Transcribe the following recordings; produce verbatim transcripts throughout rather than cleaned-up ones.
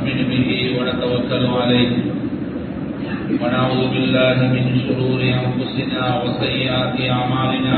ونؤمن به ونتوكل عليه ونعوذ بالله من شرور أنفسنا وسيئات أعمالنا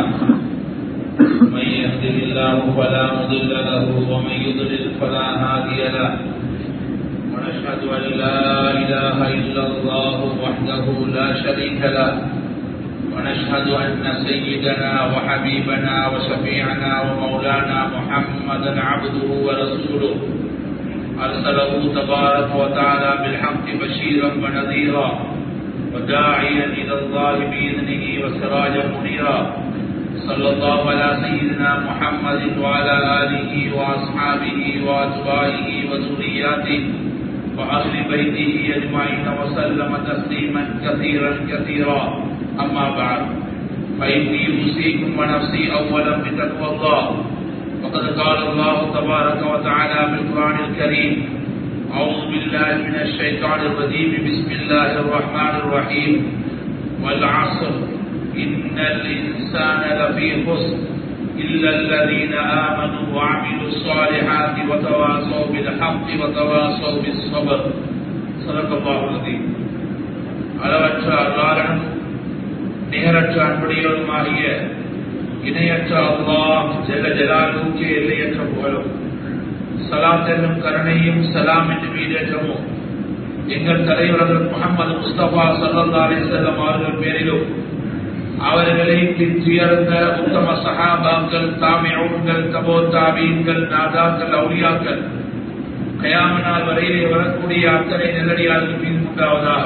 من يهده الله فلا مضل له ومن يضلل فلا هادي له ونشهد أن لا إله إلا الله وحده لا شريك له ونشهد أن سيدنا وحبيبنا وشفيعنا ومولانا محمدا عبده ورسوله أرسله تبارك وتعالى بالحق بشيرا ونذيرا وداعيا إلى الله بإذنه وسراجا منيرا صلى الله على سيدنا محمد وعلى آله وأصحابه وأتباعه وذرياته وأهل بيته أجمعين وسلم تسليما كثيرا كثيرا أما بعد فإني أوصيكم ونفسي أولا بتقوى الله وقد قال الله تبارك وتعالى بالقرآن الكريم أعوذ بالله من الشيطان الرجيم بسم الله الرحمن الرحيم والعصر إن الإنسان لفي خسر إلا الذين آمنوا وعملوا الصالحات وتواصوا بالحق وتواصوا بالصبر صدق الله العظيم அளவற்ற அல்லாஹ்வின் நிகரற்ற அன்புடையோருமாகிய இணையற்ற அல்லாஹ் ஜல்ல ஜலாலுவுக்கு எல்லையற்ற புகழும் சலாத் என்னும் கருணையும் சலாம் என்னும் ஈடேற்றமும் எங்கள் தலைவர் முஹம்மது முஸ்தபா ஸல்லல்லாஹு அலைஹி வஸல்லம் அவர்கள் பேரிலும் அவர்களை பின்துயர்ந்த உத்தம சஹாபாக்கள் தாபிஊன்கள் தபோ தாபீன்கள் நாதாக்கள் அவுலியாக்கள் கயாம நாள் வரையிலே வரக்கூடிய அத்தனை நல்லடியார்கள் மீது உண்டாவதாக.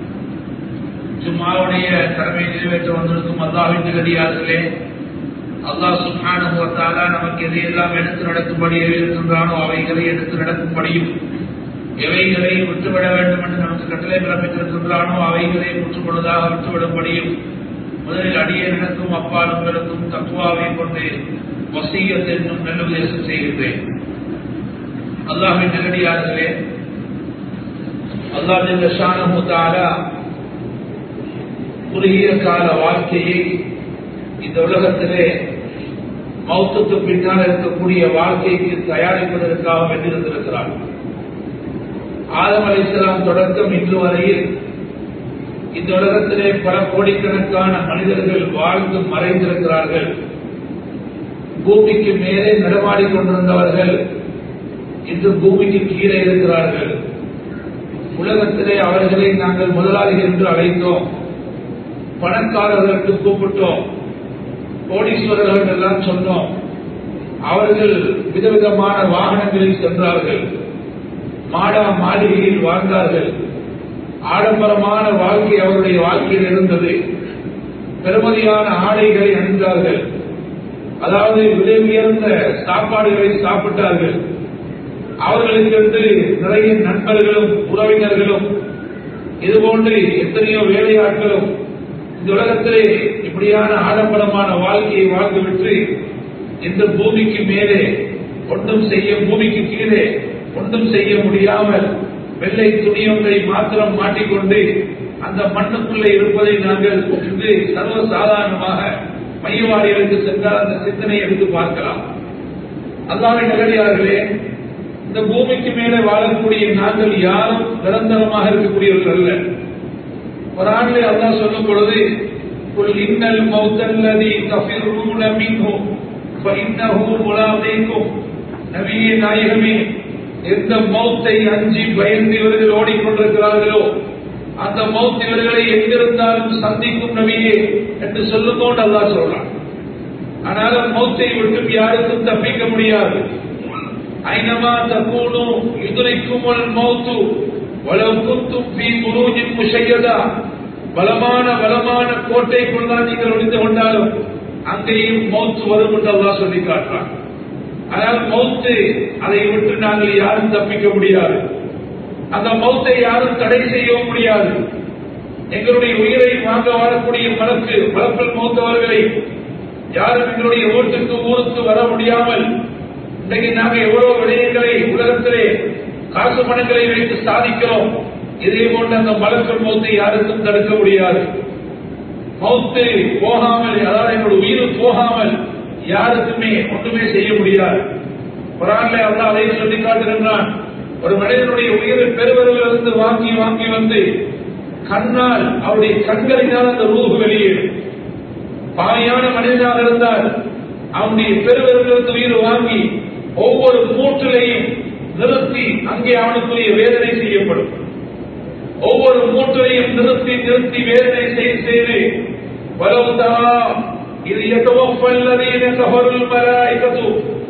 ஜும்ஆவுடைய கடமை நிறைவேற்ற வந்திருக்கும் அல்லாஹ்வின் நல்லடியார்களே, அல்லாஹ் சுப்ஹானஹு வ தஆலா நமக்கு எதையெல்லாம் எடுத்து நடக்கும்படி இருக்கின்றானோ அவைகளை எடுத்து நடக்கும்படியும் எவைகளை விட்டுவிட வேண்டும் என்று நமக்கு கட்டளை பிறப்பித்திருக்கின்றானோ அவைகளை முற்றுமுழுதாக விட்டுவிடும்படியும் முதலில் அடியேனுக்கும் அப்பாலுங்களுக்கும் தக்வாவை கொண்டு வசியத் என்னும் நல்லுபதேசம் செய்கின்றேன். அல்லாஹ்வின் நல்லடியார்களே, அல்லாஹ் ஜல்ல ஷானஹு தஆலா குறுகிய கால வாழ்க்கையை இந்த உலகத்திலே மௌத்துக்கு பின்னால் இருக்கக்கூடிய வாழ்க்கைக்கு தயாரிப்பதற்காக வென்றிருந்திருக்கிறார். ஆதம் அலைஹிஸ்ஸலாம் தொடக்கம் இன்று வரையில் இந்த உலகத்திலே பல கோடிக்கணக்கான மனிதர்கள் வாழ்ந்து மறைந்திருக்கிறார்கள். பூமிக்கு மேலே நடமாடிக் கொண்டிருந்தவர்கள் இன்று பூமிக்கு கீழே இருக்கிறார்கள். உலகத்திலே அவர்களை நாங்கள் முதலாளிகள் என்று அழைத்தோம், பணக்காரர்களுக்கு கூப்பிட்டோம், கோடீஸ்வரர்கள் எல்லாம் சொன்னோம். அவர்கள் விதவிதமான வாகனங்களில் சென்றார்கள், மாடா மாளிகையில் வாழ்ந்தார்கள், ஆடம்பரமான வாழ்க்கை அவருடைய வாழ்க்கையில் இருந்தது. பெருமதியான ஆடைகளை அணிந்தார்கள், அதாவது விலை உயர்ந்த சாப்பாடுகளை சாப்பிட்டார்கள். அவர்களுக்கு நிறைய நண்பர்களும் உறவினர்களும் இதுபோன்று எத்தனையோ வேலையாட்களும் இந்த உலகத்திலே இப்படியான ஆடம்பரமான வாழ்க்கையை வாழ்ந்துவிட்டு இந்த பூமிக்கு மேலே ஒன்றும் செய்ய பூமிக்கு கீழே ஒன்றும் செய்ய முடியாமல் வெள்ளை துணியொன்றை மாத்திரம் மாட்டிக்கொண்டு அந்த மண்ணுக்குள்ளே இருப்பதை நாங்கள் இன்று சர்வ சாதாரணமாக மையவாடிகளுக்கு சென்றால் அந்த சிந்தனை எடுத்து பார்க்கலாம். அல்லாஹ்வின் நல்லடியார்களே, இந்த பூமிக்கு மேலே வாழக்கூடிய நாங்கள் யாரும் நிரந்தரமாக இருக்கக்கூடியவர்கள் அல்ல. குர்ஆனிலே அல்லாஹ் சொல்லும் பொழுது குல் இன்னல் மௌத்தல்லதி தஃபிரூன மின்ஹு ஃபஇன்னஹு முலாகீக்கும், நபியே நாயகமே, எந்த மௌத்தை அஞ்சி பயந்து இவர்கள் ஓடிக்கொண்டிருக்கிறார்களோ அந்த மௌத் இவர்களை எங்கிருந்தாலும் சந்திக்கும் நபியே என்று சொல்லும்போது அல்லாஹ் சொல்றான். ஆனால் மௌத்தை விட்டு யாருக்கும் தப்பிக்க முடியாது. ஐனமா தகூனு யுத்ரிக்குமுல் மௌத்து வலவ் குன்தும் ஃபீ புரூஜின் முஷய்யதா, பலமான பலமான கோட்டைக்குள் தான் நீங்கள் ஒளிந்து கொண்டாலும் அங்கேயும் மௌத்து வரும் என்று அல்லாஹ் சொல்லி காட்டுறான். ஆனால் மௌத்து அதை விட்டு நாங்கள் யாரும் தப்பிக்க முடியாது. அந்த மௌத்தை யாரும் தடை செய்யவும் முடியாது. எங்களுடைய உயிரை வாங்க வாழக்கூடிய மலக்கு மலக்கல் மௌத்தவர்களை யாரும் எங்களுடைய ஓட்டுக்கு ஊருக்கு வர முடியாமல் இன்றைக்கு நாங்கள் எவ்வளவு விடயங்களை உலகத்திலே காசு பணங்களை வைத்து சாதிக்கிறோம். இதே போன்ற அந்த மலக்கல் மௌத்தை யாருக்கும் தடுக்க முடியாது. மௌத்து போகாமல், அதாவது என்னோட உயிர் போகாமல் யாருக்குமே ஒன்றுமே செய்ய முடியாது. குர்ஆனிலே அல்லாஹ் அதை சொல்லி காட்டுகின்றான். ஒரு மனிதனுடைய உயிரை பெருவரிலிருந்து வாங்கி வாங்கி வந்து கண்ணால் அவருடைய கண்களினால் அந்த ரூஹ் வெளியேறும். பாவையான மனிதனாக இருந்தால் அவனுடைய பெருவரிலிருந்து உயிர் வாங்கி ஒவ்வொரு மூட்டிலையும் நிறுத்தி அங்கே அவனுக்குரிய வேதனை செய்யப்படும். ஒவ்வொரு மூட்டிலையும் நிறுத்தி நிறுத்தி வேதனை செய்து செய்து வலவுதா இது யதவஃபல்லதீன கஃபருல் மலாயிகத்து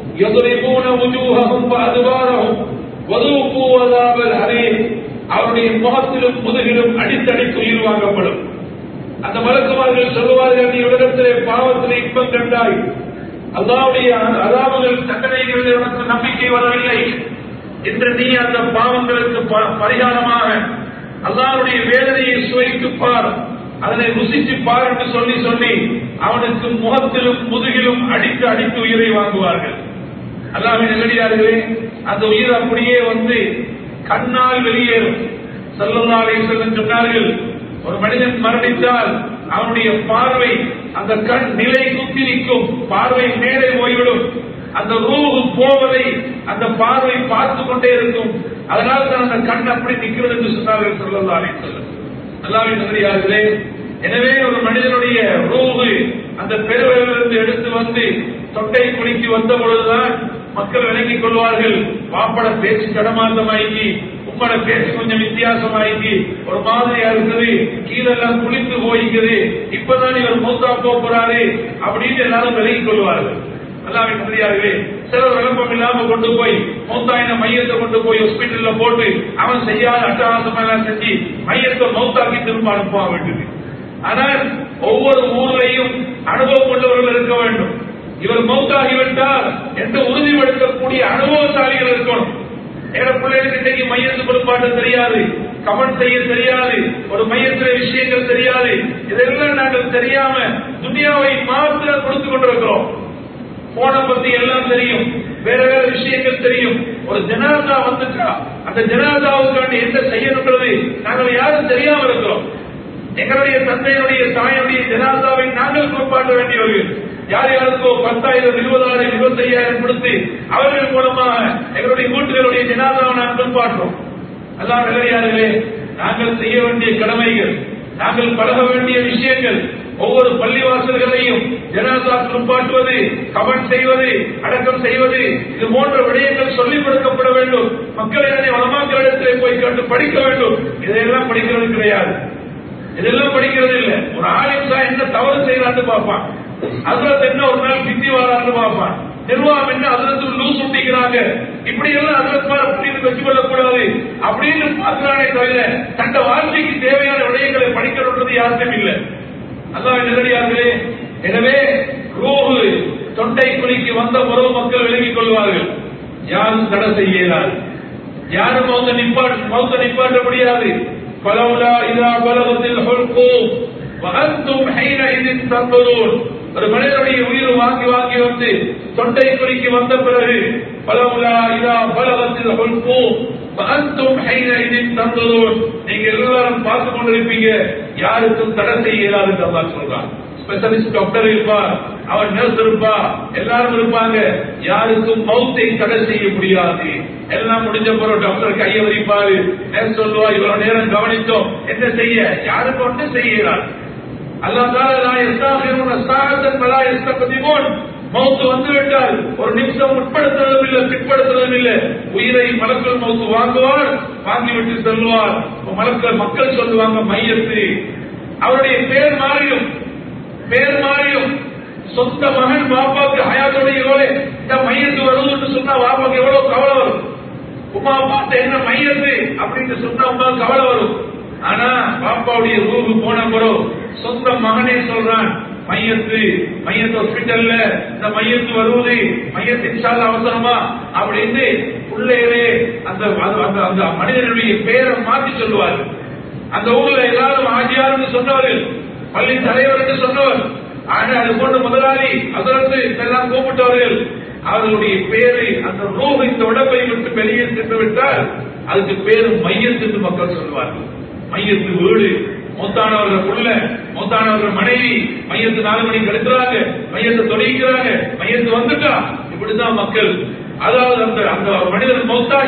யضربون وجوههم وأدبارهم وذوقوا عذاب الحريق. அவருடைய முகத்திலும் முதுகிலும் அடித்தடித்து உயிர் வாங்கப்படும். அந்த மலக்குமார்கள் சொல்லுவார்கள், நீ உலகத்திலே பாவத்திலே இன்பம் கண்டாய், அல்லாஹ்வுடைய அதாபுகள் தண்டனைகளில் உனக்கு நம்பிக்கை வரவில்லை என்று நீ அந்த பாவங்களுக்கு பரிகாரமாக அல்லாஹ்வுடைய வேதனையை சுவைத்து பார், அதனை ருசித்து பார் என்று சொல்லி சொல்லி அவனுக்கு முகத்திலும் முதுகிலும் அடித்து அடித்து உயிரை வாங்குவார்கள். அல்லாஹ்வின் நல்லடியார்களே, அந்த உயிர் அப்படியே வந்து கண்ணால் வெளியேறும். ஸல்லல்லாஹு அலைஹி வஸல்லம் சொன்னார்கள், ஒரு மனிதன் மரணித்தால் அவனுடைய பார்வை அந்த கண் நிலை குத்தி நிற்கும், பார்வை மேலே போய்விடும். அந்த ரூஹ் போவதை அந்த பார்வை பார்த்து கொண்டே இருக்கும். அதனால் தான் அந்த கண் அப்படி நிற்கிறது என்று சொன்னார்கள் ஸல்லல்லாஹு அலைஹி வஸல்லம். அல்லாஹ்வின் நல்லடியார்களே, எனவே ஒரு மனிதனுடைய ரூஹ் அந்த பெருவரிலிருந்து எடுத்து வந்து தொட்டை குளிக்கு வந்த பொழுதுதான் மக்கள் விளங்கிக் கொள்வார்கள். வாப்பட பேச்சு கடமாந்தமாக்கி, உம்மட பேச்சு கொஞ்சம் வித்தியாசமாக்கி, ஒரு மாதிரியா இருக்குது, கீழெல்லாம் குளித்து போய்க்குது, இப்பதான் இவர் மௌத்தா போறாரு அப்படின்னு எல்லாரும் விலகிக் கொள்வார்கள். அல்லாஹ்வின் நல்லடியார்களே, சிலர் விளம்பரம் இல்லாம கொண்டு போய் மௌத்தாயின மையத்தை கொண்டு போய் ஹாஸ்பிட்டல்ல போட்டு அவன் செய்யாத அட்டகாசமா எல்லாம் செஞ்சு மையத்தை மௌத்தாக்கி திரும்ப அனுப்ப வேண்டியது. ஆனால் ஒவ்வொரு ஊர்லையும் அனுபவம் கொண்டவர்கள் இருக்க வேண்டும். இவர் மௌத்தாகிவிட்டார் என்று உறுதிப்படுத்தக்கூடிய அனுபவசாலிகள் இருக்கணும். எங்க பிள்ளைகளுக்கு இன்னைக்கு மையத்து பொறுப்பாட்டு தெரியாது, கமெண்ட் செய்ய தெரியாது, ஒரு மையத்தில விஷயங்கள் தெரியாது. இதெல்லாம் நாங்கள் தெரியாம துனியாவை மாத்திரம் கொடுத்து கொண்டிருக்கிறோம். போனை பத்தி எல்லாம் தெரியும், வேற வேற விஷயங்கள் தெரியும். ஒரு ஜனாதா வந்துட்டா அந்த ஜனாதாவுக்காண்டி என்ன செய்யணுன்றது நாங்கள் யாரும் தெரியாம இருக்கிறோம். எங்களுடைய தந்தையுடைய தாயுடைய ஜனாதாவை நாங்கள் பொறுப்பாற்ற வேண்டியவர்கள். யார் யாருக்கோ பத்தாயிரம் இருபதாயிரம் இருபத்தி ஐயாயிரம் கொடுத்து அவர்கள் மூலமாக எங்களுடைய வீட்டுகளுடைய ஜனாதாவை நாங்கள் பொறுப்பாற்றோம். அல்லாஹ் நல்லடியார்களே, நாங்கள் செய்ய வேண்டிய கடமைகள், நாங்கள் பழக வேண்டிய விஷயங்கள், ஒவ்வொரு பள்ளிவாசல்களையும் ஜனாதா பொறுப்பாற்றுவது, கமெண்ட் செய்வது, அடக்கம் செய்வது, இது போன்ற விடயங்கள் சொல்லிக் கொடுக்கப்பட வேண்டும். மக்கள் இதனை உலமாக்களிடத்திலே போய் கேட்டு படிக்க வேண்டும். இதையெல்லாம் படிக்கிறது கிடையாது, இதெல்லாம் படிக்கிறது இல்லை. ஒரு ஆலிம் சாஹ் என்ன தவறு செய்யறான்னு பார்ப்பான், ஹஜ்ரத் என்ன ஒரு நாள் பிந்தி வரான்னு பார்ப்பான், நிர்வாகம் என்ன ஹஜ்ரத் லூஸ் ஊட்டிக்கிறாங்க, இப்படி எல்லாம் ஹஜ்ரத் மேல புரிந்து வச்சு கொள்ளக்கூடாது அப்படின்னு பார்க்கிறானே தவிர தந்த வாழ்க்கைக்கு தேவையான விடயங்களை படிக்கணுன்றது யாருக்கும் இல்லை. அல்லாஹ் நல்லடியார்களே, எனவே ரூஹ் தொண்டை குழிக்கு வந்த உறவு மக்கள் விலகிக் கொள்வார்கள். யாரும் தடை செய்யலாது, யாரும் மௌத்த நிப்பாட்ட மௌத்த நிப்பாட்ட முடியாது. فلولا إذا بلغت الحلقوم وأنتم حينئذ تنظرون. ஒரு மனிதனுடைய உயிர் வாங்கி வாங்கி வந்து தொண்டை குழிக்கு வந்த பிறகு فلولا إذا بلغت الحلقوم وأنتم حينئذ تنظرون, நீங்க எல்லாரும் பார்த்து கொண்டிருப்பீங்க, யாருக்கும் தடை செய்ய இயலாது என்று அல்லாஹ் சொல்றான். ஸ்பெஷலிஸ்ட் டாக்டர் இருப்பார், அவர் நர்ஸ் இருப்பா, எல்லாரும் இருப்பாங்க, யாருக்கும் மௌத்தை தடை செய்ய முடியாது. எல்லாம் முடிஞ்ச பிறகு டாக்டர் கையை வரிப்பாரு, நர்ஸ் சொல்லுவா இவ்வளவு நேரம் கவனித்தோம், என்ன செய்ய, யாருக்கும் ஒன்றும் செய்யலாம். அல்லாஹ் தஆலா லா யஸ்தாகிருன ஸாஅத்தன் வலா யஸ்தக்திமூன், மௌத் வந்துவிட்டால் ஒரு நிமிஷம் உட்படுத்துவதும் இல்லை பிற்படுத்துவதும் இல்லை. உயிரை மலக்குள் மௌத் வாங்குவார், வாங்கிவிட்டு செல்வார். மலக்கள் மக்கள் சொல்லுவாங்க மையத்து, அவருடைய பேர் மாறிடும், பேர் மாறிடும். சொந்த மகன் பாப்பாக்கு ஹயாத்தோடைய இந்த மையத்து வருதுன்னு சொன்னா பாப்பாக்கு எவ்வளவு கவலை வரும். உமா பார்த்த என்ன மையத்து அப்படின்னு சொன்னா உமா கவலை வரும். ஆனா பாப்பாவுடைய ரூஹு போன பிறகு சொந்த மகனே சொல்றான் மையத்து, மையத்து ஹாஸ்பிட்டல்ல இந்த மையத்து வருவது, மையத்து இன்ஷால்லா அவசரமா அப்படின்னு பிள்ளைகளே அந்த அந்த மனிதனுடைய பேரை மாற்றி சொல்லுவார்கள். அந்த ஊர்ல எல்லாரும் ஆஜியார்னு சொன்னவர்கள், பள்ளி தலைவர் என்று சொன்னவர், ஆனா அது போன்ற முதலாளி அதற்கு எல்லாம் கூப்பிட்டவர்கள், அவர்களுடைய பேரை அந்த ரூஹ் இந்த உடம்பை விட்டு வெளியே சென்று விட்டால் அதுக்கு பேரு மையத்து என்று மக்கள் சொல்வார்கள். மையத்து வீடு, மூத்தானவர்கள் உள்ள மூத்தானவர்கள் மனைவி, மையத்து நாலு மணிக்கு எடுக்கிறாங்க, மையத்தை தொலைக்கிறாங்க, மையத்து வந்துட்டா, இப்படிதான் மக்கள். அதாவது அந்த அந்த மனிதன் மௌத்தாகி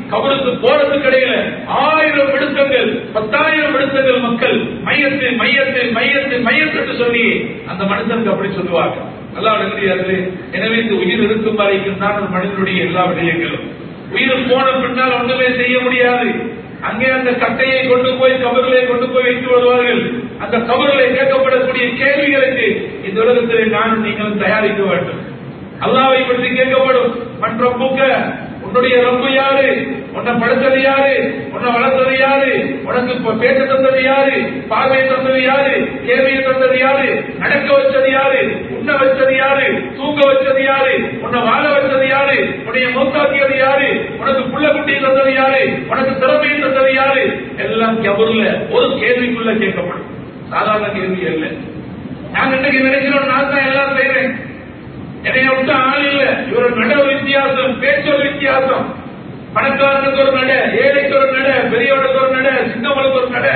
கபருக்கு போறதுக்கு இடையில ஆயிரம் விடுத்தங்கள், பத்தாயிரம் விடுத்தங்கள் மக்கள் மையத்து மையத்து மையத்து மையத்து சொல்லி அந்த மனிதனுக்கு அப்படி சொல்லுவாங்க. நல்லா எழுதியார்களே. எனவே இந்த உயிர் இருக்கும் வரைக்கும் தான் ஒரு மனிதனுடைய எல்லா விடயங்களும். உயிர் போன பின்னால் ஒன்றுமே செய்ய முடியாது. அங்கே அந்த கட்டையை கொண்டு போய் கபரிலே கொண்டு போய் வைத்து வருவார்கள். அந்த கபரிலே கேட்கப்படக்கூடிய கேள்விகளுக்கு இந்த உலகத்திலே நானும் நீங்களும் தயாரிக்க வேண்டும். அல்லாஹ்வை பற்றி கேட்கப்படும். மற்ற ரப்புக்க, உன்னுடைய ரப்பு யாரு, உன்னை படைத்தது யாரு, உன்னை வளர்த்தது யாரு, உனக்கு பேச தந்தது யாரு, பார்வை தந்தது யாரு, கேள்வியை தந்தது யாரு, நடக்க வச்சது யாரு, உண்ண வச்சது யாரு, தூங்க வச்சது யாரு, உன்னை வாழ வச்சது யாரு, உன்னைய மௌத்தாக்கியது யாரு, உனக்கு புள்ள குட்டியை தந்தது யாரு, உனக்கு திறமையை தந்தது யாரு, எல்லாம் கபர்ல ஒரு கேள்விக்குள்ள கேட்கப்படும். சாதாரண கேள்வி அல்ல. நான் இன்னைக்கு நினைக்கிறோம் நான் தான் எல்லாம் செய்றேன், என்னைய விட்டு ஆள் இல்ல. இவர் நட ஒரு வித்தியாசம், பேச்சு ஒரு வித்தியாசம். பணக்காரனுக்கு ஒரு நட, ஏழைக்கு ஒரு நட, பெரியவனுக்கு ஒரு நட, சின்னவனுக்கு ஒரு நட.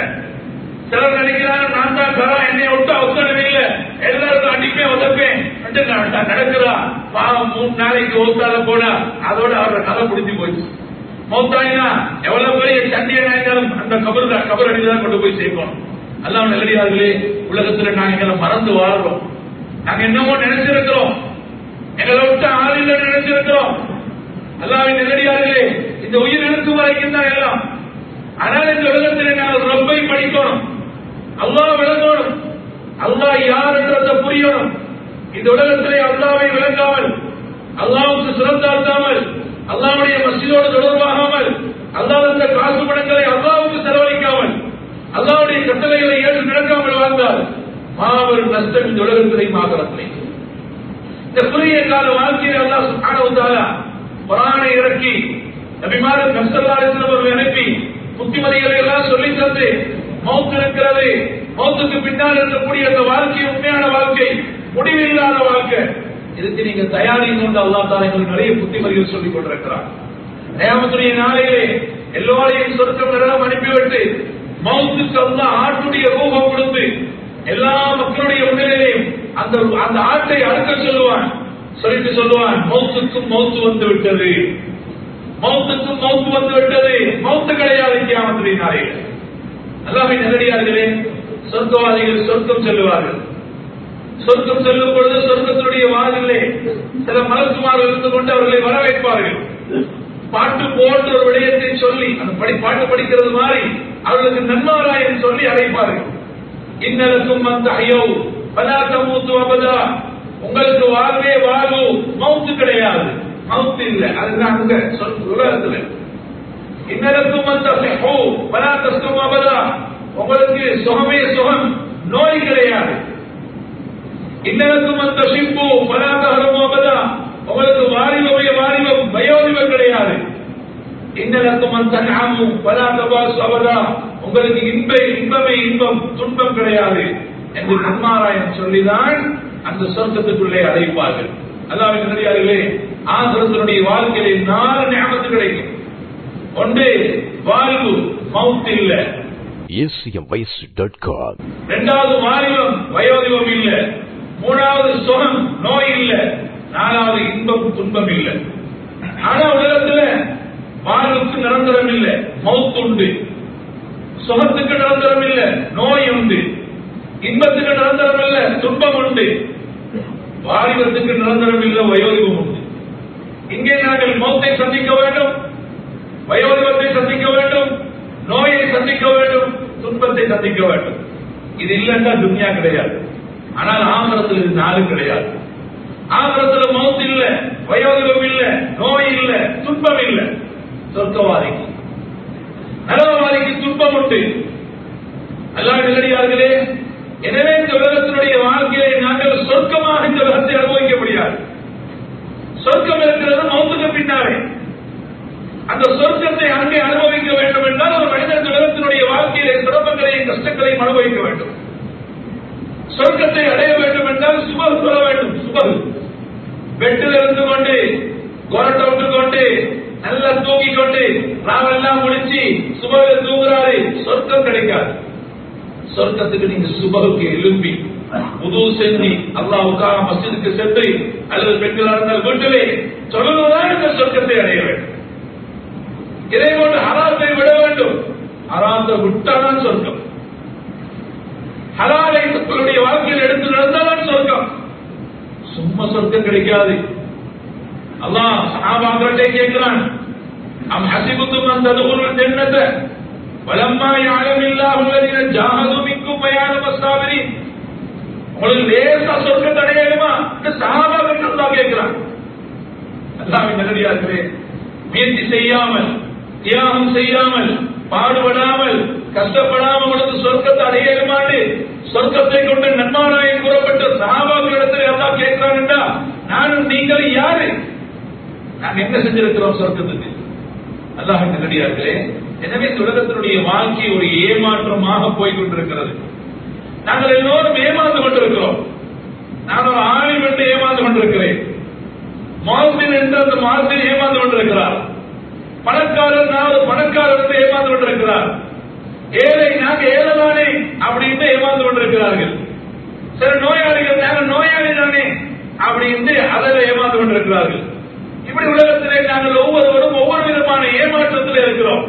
சிலர் நினைக்கிறாங்க நான் தான் கரா, என்னைய விட்டு அவசரம் இல்ல, எல்லாருக்கும் அடிப்பேன் உதப்பேன் நடக்கிறா. பாவம் மூணு நாளைக்கு ஓத்தால போனா அதோட அவரோட கதை முடிஞ்சு போச்சு. மௌத்தாயினா எவ்வளவு பெரிய சண்டியனா இருந்தாலும் அந்த கபர் கபர் அடிதான் கொண்டு போய் சேர்க்கணும். அல்லாஹ் நல்லடியார்களே, உலகத்துல நாங்க எங்களை மறந்து வாழ்றோம். நாங்க என்னமோ நினைச்சிருக்கிறோம், எங்களை விட்டு ஆளில் நினைச்சிருக்கிறோம். அல்லாஹ்வின் நல்லடியார்களே, இந்த உயிர் இருக்கும் வரைக்கும் தான் எல்லாம். ஆனால் இந்த உலகத்தில் நாங்கள் ரப்பை படிக்கணும், அல்லாஹ் விளங்கணும், அல்லாஹ் யார் என்றதை புரியணும். இந்த உலகத்திலே அல்லாஹ்வை விளங்காமல், அல்லாஹ்வுக்கு சிறந்தாழ்த்தாமல், அல்லாஹ்வுடைய மஸ்ஜிதோடு தொடர்பாகாமல், அல்லாஹ் அந்த காசு பணங்களை அல்லாஹ்வுக்கு செலவழிக்காமல், அல்லாஹ்வுடைய கட்டளைகளை ஏற்று நடக்காமல் வாழ்ந்தால் மாபெரும் நஷ்டம் இந்த உலகத்திலே மாகரத்திலே. இந்த குறுகிய கால வாழ்க்கையை அல்லாஹ் சுப்ஹானஹு வ தஆலா குர்ஆனை இறக்கி நபிமார்கள் ஸல்லல்லாஹு அலைஹி வஸல்லம் அவர்களை அனுப்பி புத்திமதிகளை எல்லாம் சொல்லி தந்து, மௌத் இருக்கிறது, மௌத்துக்கு பின்னால் இருக்கக்கூடிய அந்த வாழ்க்கை உண்மையான வாழ்க்கை, முடிவில்லாத வாழ்க்கை, இதுக்கு நீங்க தயாரிங்க அல்லாஹ் தஆலா எங்களுக்கு நிறைய புத்திமதிகள் சொல்லிக் கொண்டிருக்கிறார். கியாமத்துடைய நாளையிலே எல்லோரையும் சொர்க்கம் நரகம் அனுப்பிவிட்டு மௌத்துக்கு அல்லாஹ் ஆட்டுடைய ரூபம் கொடுத்து எல்லா மக்களுடைய முன்னிலையிலும் அந்த அந்த ஆட்டை அறுக்க சொல்லுவான். சொல்லிட்டு சொல்லுவான், மௌத்துக்கும் மௌத்து வந்து விட்டது, மௌத்துக்கும் மௌத்து வந்து விட்டது, மௌத்து கிடையாது கியாமத்துடைய நாளையில். அல்லாஹ்வின் நல்லடியார்களே, சொர்க்கவாதிகள் சொர்க்கம் செல்லுவார்கள். சொர்க்கம் செல்லும் பொழுது சொர்க்கத்தினுடைய வாயிலே சில மலக்குமார்கள் இருந்து கொண்டு அவர்களை வரவேற்பார்கள். பாட்டு போன்ற ஒரு விடயத்தை சொல்லி அந்த படி பாட்டு படிக்கிறது மாதிரி அவர்களுக்கு நன்மாராயம் சொல்லி அழைப்பார்கள். இன்னலக்கும் அந்த ஐயோ பலா தமூத்து அபதா, உங்களுக்கு வாழ்வே வாழ்வு, மௌத்து கிடையாது, மௌத்து இல்லை. அதுதான் அங்க உலகத்துல. இன்னலக்கும் அந்த பலா தஸ்தும் அபதா, உங்களுக்கு சுகமே சுகம், நோய் கிடையாது. இன்னலக்கும் அந்த ஷிப்பு பலா தஹரும் அபதா, உங்களுக்கு வாலிபமே வாலிபம், வயோதிபம் கிடையாது. இன்னலக்கும் அந்த நாமு பலா தபாசு அபதா, உங்களுக்கு இன்ப இன்பமே இன்பம், துன்பம் கிடையாது என்று நன்மாராயம் சொல்லிதான் அந்த சொர்க்கத்துக்குள்ளே அழைப்பார்கள். அல்லாஹ்வின் நல்லடியார்களே, ஆகிரத்தினுடைய வாழ்க்கையிலே நாலு நியமத்து கிடைக்கும். ஒன்று வாழ்வு, மௌத் இல்ல. இரண்டாவது வாலிபம், வயோதிபம் இல்ல. மூணாவது சுகம், நோய் இல்ல. நாலாவது இன்பம், துன்பம் இல்ல. ஆனா உலகத்துல வாழ்வுக்கு நிரந்தரம் இல்ல, மௌத் உண்டு. சுகத்துக்கு நிரந்தரம் இல்ல, நோய் உண்டு. இன்பத்துக்கு நிரந்தரம் இல்ல, துன்பம் உண்டு. வாலிபத்துக்கு நிரந்தரம் இல்ல, வயோதிபம் உண்டு. இங்கே நாங்கள் மௌத்தை சந்திக்க வேண்டும், வயோதிபத்தை சந்திக்க வேண்டும், நோயை சந்திக்க வேண்டும், துன்பத்தை சந்திக்க வேண்டும். இது இல்லைன்னா துன்யா கிடையாது. ஆனால் ஆகிரத்தில் இது நாலு கிடையாது. ஆகிரத்தில் மௌத் இல்ல, வயோதிபம் இல்ல, நோய் இல்ல, துன்பம் இல்ல. சொர்க்கவாதிக்கு, நரகவாதிக்கு துன்பம் உண்டு. அல்லாஹ் நல்லடியார்களே, எனவே இந்த உலகத்தினுடைய வாழ்க்கையை நாங்கள் சொர்க்கமாக இந்த உலகத்தை அனுபவிக்க முடியாது. சொர்க்கம் இருக்கிறது மௌத்துக்கு பின்னாலே. அந்த சொர்க்கத்தை அங்கே அனுபவிக்க வேண்டும் என்றால் ஒரு மனிதன் உலகத்தினுடைய வாழ்க்கையிலே சிரமங்களையும் கஷ்டங்களையும் அனுபவிக்க வேண்டும். சொர்க்கத்தை அடைய வேண்டும் என்றால் சுபகு சொல்ல வேண்டும். சுபகு பெட்டில் இருந்து கொண்டு கோரட்டை விட்டு கொண்டு நல்லா தூங்கிக் கொண்டு நாவெல்லாம் முடிச்சு சுபகு தூங்குறாரு, சொர்க்கம் கிடைக்காது. சொர்க்கத்துக்கு நீங்க சுபகுக்கு எழும்பி புது செஞ்சு அல்லாஹ்வுக்காக மஸ்ஜிதுக்கு சென்று அல்லது பெண்களாக இருந்தால் வீட்டிலே சொல்லுவதுதான் இந்த சொர்க்கத்தை அடைய வேண்டும். இதை போன்று ஹராத்தை விட வேண்டும். ஹராத்தை விட்டாதான் சொர்க்கம். ஹலாலை தங்களுடைய வாழ்க்கையில் எடுத்து நடந்தாதான் சொர்க்கம். சும்மா சொர்க்கம் கிடைக்காது. அல்லாஹ் சஹாபாக்களை கேட்கிறான், அம் ஹஸிபுதும் அன் ததுகுலுல் ஜன்னத வலம்மா யஅலமில்லாஹு அல்லதீன ஜாஹது மின்கும் வயஅலமு ஸாபிரீன். உங்களுக்கு லேசா சொர்க்கம் அடையணுமா? இந்த சஹாபாக்கள் அல்லாஹ் கேட்கிறான். அல்லாஹ்வின் நல்லடியார்களே, முயற்சி செய்யாமல், தியாகம் செய்யாமல், பாடுபடாமல், கஷ்டப்படாமல் உங்களுக்கு சொர்க்கத்தை அடையணுமான்னு சொர்க்கத்தை கொண்டு நன்மாராயம் கூறப்பட்ட சஹாபாக்களிடத்தில் அல்லாஹ் கேட்கிறான் என்றா, நானும் நீங்கள் யாரு? நாங்க என்ன செஞ்சிருக்கிறோம் சொர்க்கத்துக்கு? அல்லாஹ்வின் நல்லடியார்களே, எனவே உலகத்தினுடைய வாழ்க்கை ஒரு ஏமாற்றமாக போய்கொண்டிருக்கிறது. நாங்கள் எல்லோரும் ஏமாந்து கொண்டிருக்கிறோம். நான் ஒரு ஆலிம் என்று ஏமாந்து கொண்டிருக்கிறேன். முஅஸ்ஸின் என்று அந்த முஅஸ்ஸின் ஏமாந்து கொண்டிருக்கிறார். பணக்காரர் நான் ஒரு பணக்காரர் என்று ஏமாந்து கொண்டிருக்கிறார். ஏழை நாங்கள் ஏழைதானே அப்படின்னு ஏமாந்து கொண்டிருக்கிறார்கள். சில நோயாளிகள் நாங்கள் நோயாளி தானே அப்படின்னு அதில் ஏமாந்து கொண்டிருக்கிறார்கள். இப்படி உலகத்திலே நாங்கள் ஒவ்வொருவரும் ஒவ்வொரு விதமான ஏமாற்றத்தில் இருக்கிறோம்.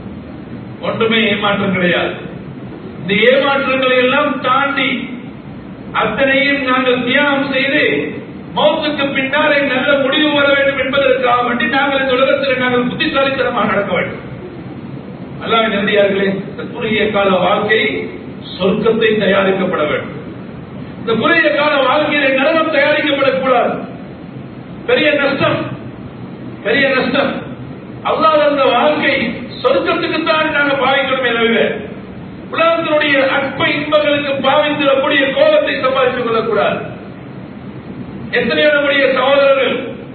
ஒன்றுமே ஏமாற்றம் கிடையாது. இந்த ஏமாற்றங்களை எல்லாம் தாண்டி அத்தனையும் நாங்கள் தியாகம் செய்து மௌத்துக்கு பின்னாலே நல்ல முடிவு வர வேண்டும் என்பதற்காக வேண்டி நாங்கள் இந்த உலகத்தில் நாங்கள் புத்திசாலித்தனமாக நடக்க வேண்டும். அல்லாஹ்வின் நல்லடியார்களே, இந்த குறுகிய கால வாழ்க்கை சொர்க்கத்தை தயாரிக்கப்பட வேண்டும். இந்த குறுகிய கால வாழ்க்கையில நரகம் தயாரிக்கப்படக்கூடாது. பெரிய நஷ்டம், பெரிய நஷ்டம். அல்லாஹ் அந்த வாழ்க்கை சொர்க்கத்துக்குத்தான் நாங்கள் பாவிக்கணுமே தவிர உலகத்தினுடைய அற்ப இன்பங்களுக்கு பாவித்திடக்கூடிய கோலத்தை சம்பாதித்துக் கொள்ளக்கூடாது. எத்தனையோ நம்முடைய சகோதரர்கள்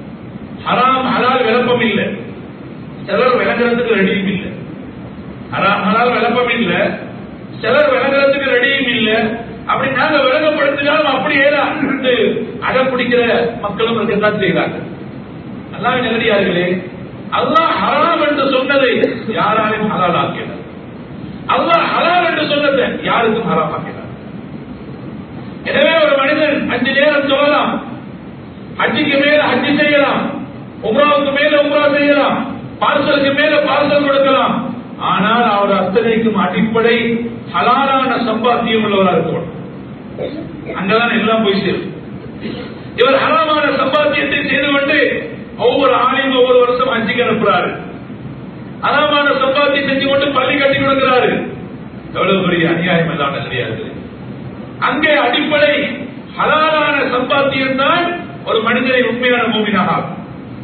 ஹராம் ஹலால் விளப்பம் இல்லை, சிலர் விளங்குறதுக்கு ரெடியும் இல்லை. ஹராம் ஹலால் விளப்பம் இல்லை, சிலர் விளங்குறதுக்கு ரெடியும் இல்லை. அப்படி நாங்க விளங்கப்படுத்தினாலும் அப்படியே அடம் பிடிக்கிற மக்களும் இருக்கத்தான் செய்கிறாங்க. அல்லாஹ்வின் நல்லடியார்களே, அல்லாஹ் ஹராம் என்று சொன்னதை யாராலும் ஹலால் ஆக்கிறார். அல்லாஹ் ஹலால் என்று சொன்னதை யாருக்கும் ஹராம் ஆக்கிறார். எனவே ஒரு மனிதன் அஞ்சு நேரம் சொல்லலாம், ஹஜ்ஜுக்கு மேல ஹஜ்ஜு செய்யலாம், உம்ராவுக்கு மேல உம்ரா செய்யலாம், பார்சலுக்கு மேல பார்சல் கொடுக்கலாம். ஆனால் அவர் அத்தனைக்கும் அடிப்படை ஹலாலான சம்பாத்தியம் உள்ளவராக இருக்கணும். அங்கதான் எல்லாம் போய் சேரும். இவர் ஹராமான சம்பாத்தியத்தை செய்து கொண்டு ஒவ்வொரு ஆணையும் ஒவ்வொரு வருஷம் ஹஜ்ஜுக்கு அனுப்புறாரு. ஹராமான சம்பாத்தியம் செஞ்சு கொண்டு பள்ளி கட்டி கொடுக்கிறாரு. எவ்வளவு பெரிய அநியாயம் எல்லாம் தெரியாது. அங்கே அடிப்படை ஹலாலான சம்பாத்தியம் தான் ஒரு மனிதனை உண்மையான மூமினாக ஆகும்.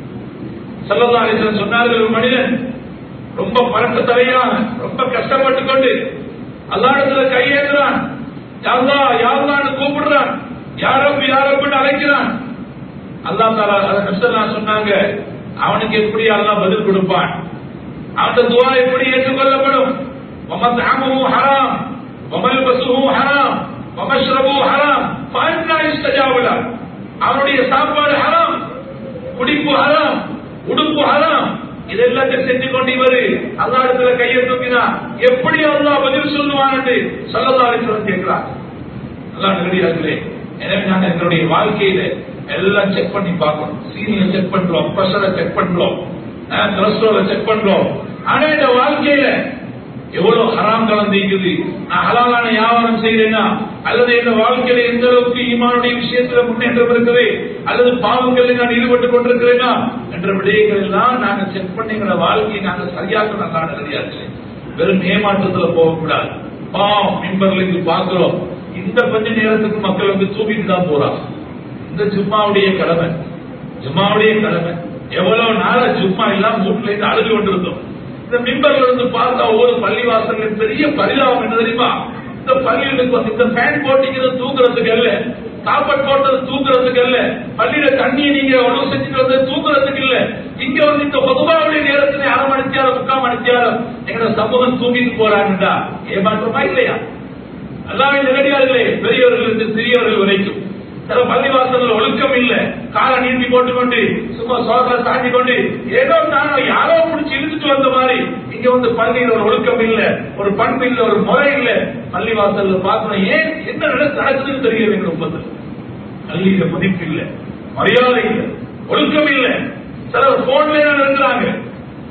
ஸல்லல்லாஹு அலைஹி வஸல்லம் சொன்னார்கள், ஒரு மனிதன் ரொம்ப பணத்தை தரையாக ரொம்ப கஷ்டப்பட்டு கொண்டு அல்லாஹ்விடத்துல கையேந்துறான், யா அல்லாஹ் யா அல்லாஹ்னு கூப்பிடுறான், யா ரப் யா ரப்னு அழைக்கிறான். அல்லாஹ் தஆலா ரசூலுல்லாஹ் சொன்னாங்க, அவனுக்கு எப்படி அல்லாஹ் பதில் கொடுப்பான், அந்த துஆ எப்படி ஏற்றுக்கொள்ளப்படும்? வமத்அமுஹு ஹராம் வமல்பஸுஹு ஹராம் வமஷ்ரபுஹு ஹராம் ஃபஅன்னா யுஸ்தஜாபு லஹு. அவனுடைய சாப்பாடு ஹராம், குடிப்பு ஹராம், உடுப்பு ஹராம், இதெல்லாம் செஞ்சு கொண்டு இவரு அல்லாஹ்விடத்துல கையை தூக்கினா எப்படி அல்லாஹ் பதில் சொல்லுவான் என்று ஸல்லல்லாஹு அலைஹி வஸல்லம் கேட்கிறார். அல்லாஹ் நல்லடியார்களே, எனவே நாங்கள் எங்களுடைய வாழ்க்கையில எல்லாம் செக் பண்ணி பார்க்கணும். சீனியை செக் பண்றோம், பிரஷரை செக் பண்றோம், கொலஸ்ட்ராலை செக் பண்றோம். ஆனா இந்த வாழ்க்கையில எவ்வளவு ஹராம் கலந்திருக்குது. நான் ஹலாலான வியாபாரம் செய்யறேன்னா, அல்லது இந்த வாழ்க்கையில எந்த அளவுக்கு ஈமானுடைய விஷயத்துல முன்னேற்றம் இருக்குது, அல்லது பாவங்களில் நான் ஈடுபட்டுக் கொண்டிருக்கிறேனா என்ற விடயங்கள் எல்லாம் நாங்க செக் பண்ணி எங்களை வாழ்க்கையை நாங்க சரியாக நல்லா நல்லடியாச்சு. வெறும் ஏமாற்றத்துல போகக்கூடாது. பாவம் மிம்பர்ல பாக்குறோம், இந்த கொஞ்ச நேரத்துக்கு மக்கள் வந்து தூக்கிட்டு தான் போறாங்க. இந்த ஜும்மாவுடைய கடமை, ஜும்மாவுடைய கடமை. எவ்வளவு நாள ஜும்மா எல்லாம் வீட்டுல இருந்து அழுது கொண்டிருந்தோம். இந்த மிம்பர்ல இருந்து பார்த்தா ஒவ்வொரு பள்ளிவாசல்களின் பெரிய பரிதாபம் என்ன தெரியுமா? இந்த பள்ளிகளுக்கு இந்த ஃபேன் போட்டிக்கிறது தூக்குறதுக்கு அல்ல, காப்பட் போட்டது தூக்குறதுக்கு அல்ல, பள்ளியில தண்ணியை நீங்க உணவு செஞ்சுட்டு வந்தது தூக்குறதுக்கு இல்ல. இங்க வந்து இந்த பொதுவாவுடைய நேரத்துல அரை மணித்தியாலும் முக்கால் மணித்தியாலும் எங்களோட சமூகம் தூக்கிட்டு போறாங்கடா. ஏமாற்றமா இல்லையா? அல்லாஹ்வின் நல்லடியார்களே, பெரியவர்கள் இருந்து சிறியவர்கள் வரைக்கும் சில பள்ளிவாசல்கள் ஒழுக்கம் இல்ல, காலை நீட்டி போட்டுக்கொண்டு சும்மா சோதனை சாஞ்சி கொண்டு ஏதோ நாங்க யாரோ பிடிச்சி இழுத்துட்டு வந்த மாதிரி இங்க வந்து பள்ளியில் ஒரு ஒழுக்கம் இல்ல, ஒரு பண்பு இல்ல, ஒரு முறை இல்ல. பள்ளிவாசல்ல பார்க்கணும், ஏன் என்ன நடக்குதுன்னு தெரியல. எங்க ஒப்பந்தம் பள்ளியில மதிப்பு இல்ல, மரியாதை இல்ல, ஒழுக்கம் இல்ல. சிலர் போன்ல இருக்கிறாங்க,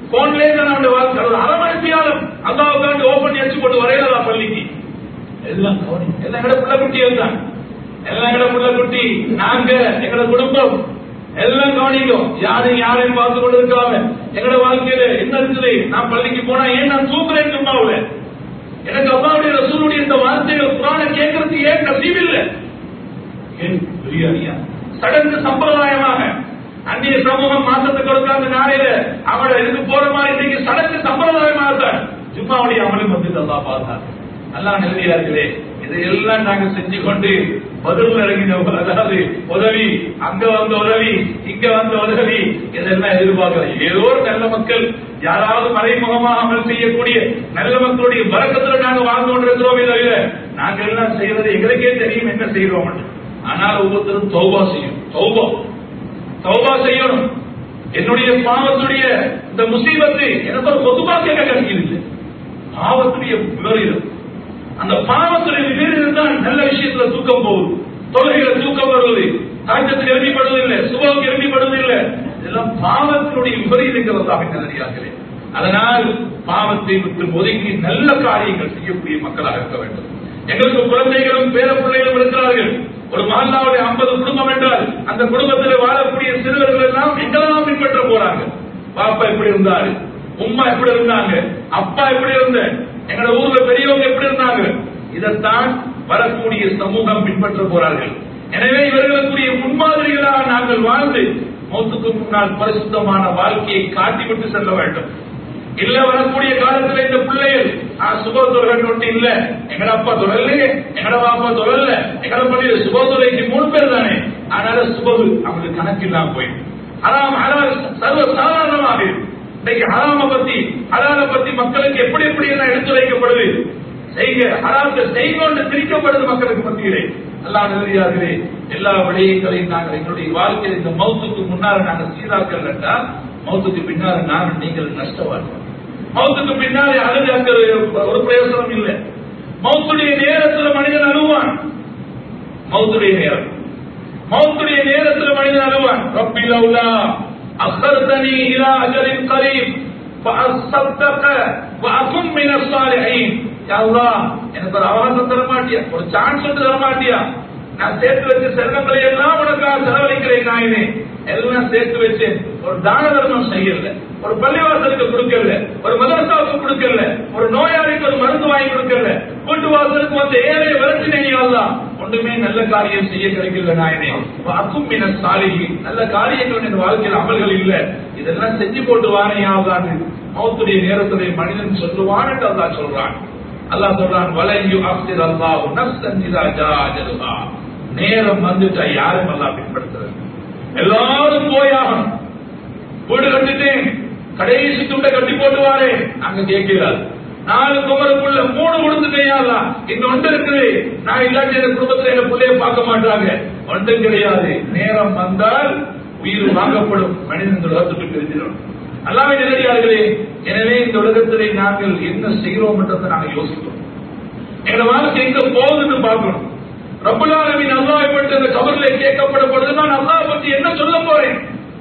போன்லேயே தான் நம்முடைய வாழ்க்கை. ஒரு அரை மணித்தியாலும் அல்லாவுக்காண்டி ஓபன் அடிச்சு போட்டு வரையிலதா பள்ளிக்கு எல்லாம் கவனி. எல்லாம் எங்கட பிள்ளை குட்டிகள் தான், எல்லாம் எங்கட பிள்ளை குட்டி, நாங்க எங்கட குடும்பம் எல்லாம் கவனிக்கும். யாரையும் யாரையும் பார்த்து கொண்டு இருக்காங்க. எங்கட வாழ்க்கையில என்ன இருக்குது? நான் பள்ளிக்கு போனா ஏன் நான் தூக்குறேன் சும்மாவுல? எனக்கு அல்லாவுடைய ரசூலுடைய இந்த வார்த்தைகள் குர்ஆனை கேட்கறதுக்கு ஏன் நசீப் இல்லை? ஏன் பிரியாணியா சடங்கு சம்பிரதாயமாக அந்நிய சமூகம் மாசத்துக்கு கொடுக்காத நாளையில அவளை இதுக்கு போற மாதிரி இன்னைக்கு சடங்கு சம்பிரதாயமாக தான் ஜும்மாவுடைய அமலும் வந்து அல்லா பார்த்தார். அல்லாஹ் நிலையார்களே, இதையெல்லாம் நாங்க செஞ்சு கொண்டு பதில் இறங்கின, அதாவது உதவி, அங்க வந்த உதவி, இங்க வந்த உதவி, இதெல்லாம் எதிர்பார்க்கிறேன். ஏதோ ஒரு நல்ல மக்கள், யாராவது மறைமுகமாக அமல் செய்யக்கூடிய நல்ல மக்களுடைய பரக்கத்துல நாங்க வாழ்ந்து கொண்டிருக்கிறோமே தவிர நாங்க எல்லாம் செய்யறது எங்களுக்கே தெரியும் என்ன செய்யறோம். ஆனால் ஒவ்வொருத்தரும் தௌபா செய்யும், தௌபா தௌபா செய்யணும். என்னுடைய பாவத்துடைய இந்த முசீபத்து எனக்கு ஒரு பொதுவா கேட்க கிடைக்கிறது. பாவத்துடைய விவரம், அந்த பாவத்துடைய விவரம் தான் நல்ல விஷயத்துல தூக்கம் போகுது, தொழுகையில தூக்கம் வருவது, தாக்கத்துக்கு எழுதிப்படுவது இல்லை, சுபவுக்கு எழுதிப்படுவது இல்லை. இதெல்லாம் பாவத்தினுடைய விபரீதங்கிறதாக நிலையாகிறேன். அதனால் பாவத்தை விட்டு ஒதுக்கி நல்ல காரியங்கள் செய்யக்கூடிய மக்களாக இருக்க வேண்டும். எங்களுக்கு குழந்தைகளும் பேர பிள்ளைகளும் இருக்கிறார்கள். ஒரு மஹல்லாவுடைய ஐம்பது குடும்பம் என்றால் அந்த குடும்பத்தில் வாழக்கூடிய சிறுவர்கள் எல்லாம் எங்கெல்லாம் பின்பற்ற போறாங்க. பாப்பா எப்படி இருந்தாரு, உம்மா எப்படி இருந்தாங்க, அப்பா எப்படி இருந்த, எங்களோட ஊர்ல பெரியவங்க எப்படி இருந்தாங்க, இதைத்தான் வரக்கூடிய சமூகம் பின்பற்ற போறார்கள். எனவே இவர்களுக்குரிய முன்மாதிரிகளாக நாங்கள் வாழ்ந்து மௌத்துக்கு முன்னால் பரிசுத்தமான வாழ்க்கையை காட்டிவிட்டு செல்ல வேண்டும். இல்ல வரக்கூடிய காலத்தில் இந்த பிள்ளைகள் சுப தொழில் ஒன்று இல்ல, எங்கட அப்பா தொழில், எங்கட பாப்பா தொழில், எங்கட பள்ளியில் சுப தொழிலுக்கு மூணு பேர் தானே, அதனால சுபவு அவங்களுக்கு கணக்கு இல்லாம போயிடும். ஹராம் ஹலால் சர்வ சாதாரணமாக இன்னைக்கு ஹராம பத்தி ஹலால பத்தி மக்களுக்கு எப்படி எப்படி எல்லாம் எடுத்துரைக்கப்படுது. செய்க ஹலால் செய்கொண்டு திரிக்கப்படுது மக்களுக்கு மத்தியிலே. அல்லாஹ் நல்லடியார்களே, எல்லா விடயங்களையும் நாங்கள் எங்களுடைய வாழ்க்கையில் இந்த மௌத்துக்கு முன்னால நாங்கள் சீராக்கல் என்றால் மௌத்துக்கு பின்னால நான் நீங்கள் நஷ்டவார்கள். மௌத்துக்கு பின்னாலே அழுது அங்க ஒரு பிரயோசனம் இல்லை. மௌத்துடைய நேரத்தில் மனிதன் அழுவான். மௌத்துடைய நேரம் மௌத்துடைய நேரத்தில் மனிதன் அழுவான். ரப்பி லௌலா அഖர்தனி இலா அஜலின் கரீப் ஃபஅஸ்தக வஅகுன் மினஸ் ஸாலிஹீன். யா அல்லாஹ், எனக்கு ஒரு அவகாசம் தர மாட்டியா, ஒரு சான்ஸ் தர மாட்டியா? நான் சேர்த்து வச்ச செல்வங்களை எல்லாம் உனக்காக செலவழிக்கிறேன் நாயனே, எல்லாம் சேர்த்து வச்சேன், ஒரு தான தர்மம் செய்யல, ஒரு பள்ளிவாசலுக்கு கொடுக்கல, ஒரு மதரசாவுக்கு கொடுக்கல, ஒரு நோயாளிக்கு ஒரு மருந்து வாங்கி கொடுக்கல, கூட்டு வாசலுக்கு வந்த ஏழையை விரட்டினேன். அல்லாஹ், ஒன்றுமே நல்ல காரியம் செய்ய கிடைக்கல நாயனே. அக்கும் மின சாலிஹீன், நல்ல காரியங்கள் என் வாழ்க்கையில் அமல்கள் இல்ல, இதெல்லாம் செஞ்சு போட்டு வானையாவது மௌத்துடைய நேரத்திலே மனிதன் சொல்லுவான் என்று அல்லாஹ் சொல்றான். அல்லாஹ் சொல்றான், வலையு அஃசிர் அல்லாஹு நஃப்ஸன் இதா ஜா அஜலுஹா. நேரம் வந்துட்டா யாரும் அல்லாஹ் பின்பற்றுறது, எல்லாரும் போயாகணும். வீடு கட்டிட்டேன், கடைசி துண்டை கட்டி போட்டுவாரே, அங்க கேட்கிறார். நாலு குமருக்குள்ள மூணு கொடுத்துட்டேயா, இங்க ஒன்று இருக்குது, நான் இல்லாட்டி என் குடும்பத்தில் என் பிள்ளைய பார்க்க மாட்டாங்க, ஒன்றும் கிடையாது. நேரம் வந்தால் உயிர் வாங்கப்படும், மனிதன் இந்த உலகத்துக்கு தெரிஞ்சிடும். அல்லாஹ்வே நல்லடியார்களே, எனவே இந்த உலகத்திலே நாங்கள் என்ன செய்கிறோம் என்றதை நாங்கள் யோசிக்கிறோம். எங்களோட வாழ்க்கை எங்க போகுதுன்னு பார்க்கணும். ரப்பல் ஆலமீன் அல்லாஹ்வை பற்றி அந்த கபரிலே கேட்கப்படும் பொழுது நான் அல்லாஹ்வை பற்றி என்ன சொல்ல போறேன்,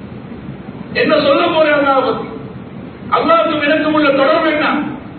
என்ன சொல்ல போறேன் அல்லாஹ்வை பற்றி? அல்லாஹ்வுக்கும் எனக்கும் உள்ள தொடர்பு என்ன?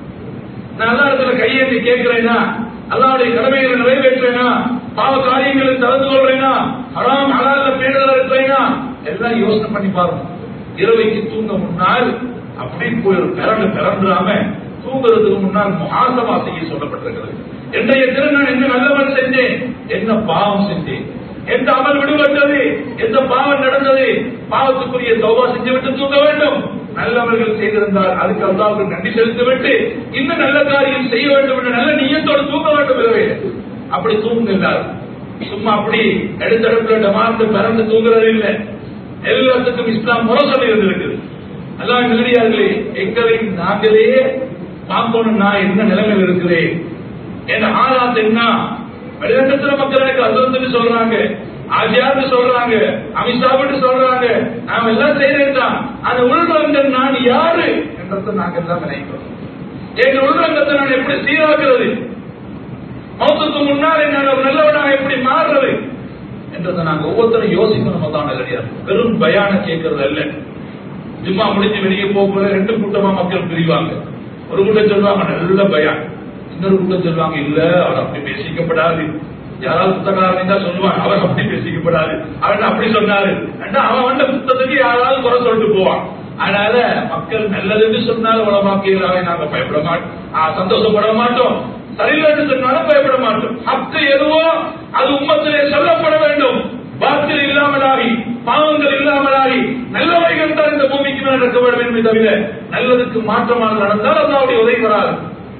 நான் அல்லாஹ் இடத்துல கையேந்தி கேட்கிறேனா, அல்லாஹ்வுடைய கடமைகளை நிறைவேற்றேனா, பாவ காரியங்களை தவிர்த்து கொள்றேனா, ஹராம் ஹலால்ல பேணுதலா இருக்கிறேனா, எல்லாம் யோசனை பண்ணி பாருங்க. இரவைக்கு தூங்க முன்னால் அப்படி போய் ஒரு பிறண்டு பிறந்துடாம தூங்குறதுக்கு முன்னால் முஹாசபா செய்ய சொல்லப்பட்டிருக்கிறது. என்னுடைய திறன் நான் என்ன நல்லவன் செஞ்சேன், என்ன பாவம் செஞ்சேன், எந்த அமல் விடுபட்டது, எந்த பாவம் நடந்தது, பாவத்துக்குரிய தௌபா செஞ்சு விட்டு தூங்க வேண்டும். நல்லவர்கள் செய்திருந்தால் அதுக்கு அல்லாஹ்வுக்கு நன்றி செலுத்திவிட்டு இன்னும் நல்ல காரியம் செய்ய வேண்டும் என்ற நல்ல நியத்தோடு தூங்க வேண்டும். இரவே அப்படி தூங்குகிறார். சும்மா அப்படி எடுத்தடுப்புல டமார்ந்து பிறந்து தூங்குறது இல்லை. எல்லாத்துக்கும் இஸ்லாம் முறை சொல்லி இருந்திருக்குது. அல்லாஹ் நல்லடியார்களே, எங்களை நாங்களே பார்க்கணும், நான் என்ன நிலைமையில் இருக்கிறேன், என் ஆளாத் என்ன. வெளிநடத்துல மக்கள் எனக்கு அசந்து சொல்றாங்க, ஆஜியான்னு சொல்றாங்க, அமித்ஷாவிட்டு சொல்றாங்க, நாம எல்லாம் செய்யறேன் தான். அந்த உள்ரங்கத்தில் நான் யாரு என்றதை நாங்கள் எல்லாம் நினைக்கிறோம். எங்க உள்ரங்கத்தை நான் எப்படி சீராக்குறது, மௌத்துக்கு முன்னால் என்னால் ஒரு நல்லவனாக எப்படி மாறுறது என்றதை நாங்கள் ஒவ்வொருத்தரும் யோசிக்கணும். தான் நல்லடியார், வெறும் பயான கேட்கறது அல்ல. ஜும்மா முடிஞ்சு வெளியே போக ரெண்டு கூட்டமா மக்கள் பிரிவாங்க. ஒரு கூட்டம் சொல்லுவாங்க நல்ல பயான், இன்னொரு கூட்டம் சொல்லுவாங்க இல்ல அவர் அப்படி பேசிக்கப்படாது. யாராவது புத்தகாரன் தான் சொல்லுவான் அவர் அப்படி பேசிக்கப்படாது, அவன் அப்படி சொன்னாரு, அவன் வந்த புத்தகத்துக்கு யாராவது குறை சொல்லிட்டு போவான். அதனால மக்கள் நல்லதுன்னு சொன்னாலும் உலமாக்கியலாவே நாங்க பயப்பட மாட்டோம், சந்தோஷப்பட மாட்டோம். சரியில்லைன்னு சொன்னாலும் பயப்பட மாட்டோம். ஹக்கு எதுவோ அது உம்மத்திலே சொல்லப்பட வேண்டும். பாத்தில் இல்லாமலாகி பாவங்கள் இல்லாமலாகி நல்லவைகள் தான் இந்த பூமிக்கு மேல் நடக்க வேண்டும் என்பதை தவிர நல்லதுக்கு மாற்றமாக நடந்தால் அல்லாஹ்வுடைய உதவி வராது.